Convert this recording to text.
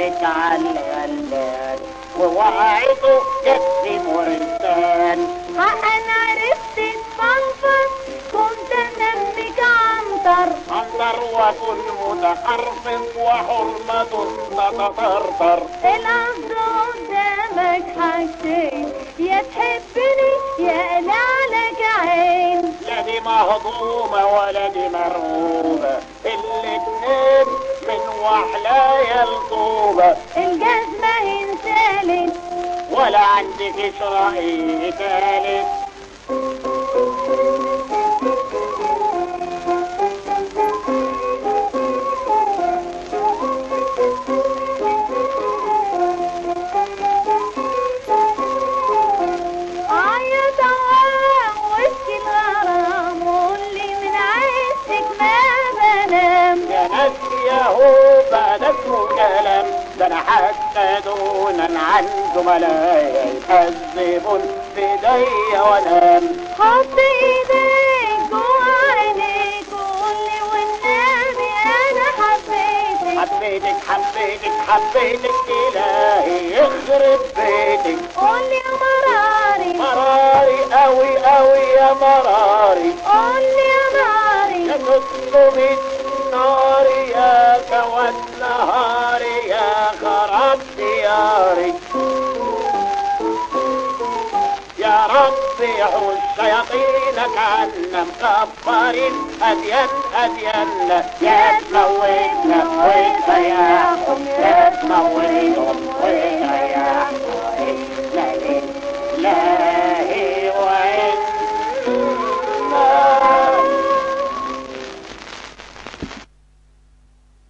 جرت على الغلبان ووعيته جت مرتان. انا عرفت تفلفل كنت انمك عنتر وكل متحرف وحرمة تتطرطر. القصد قدامك حاجتين، يا تحبني يا لك عين. لا دي مهضومة ولا دي مرغوبة، الاتنين من وحلايا الطوبة. الجزمة انسالت ولا عندك رأي تالت. هو بعدك كلام، ده انا حتى دونا عن زملائي يكذبون بايديا وانام. حط ايديك جوا عينيك وقولي والنبي انا حبيتك. حبيتك الهي يخرب بيتك. قولي يا مراري قوي يا مراري. قولي يا ناري يا تطلبي النار يا سوى النهار يا خراب دياري. يا رب يحوش شياطينك عنا مكبرين أديان يا تموتنا وتضيعهم يا تموتهم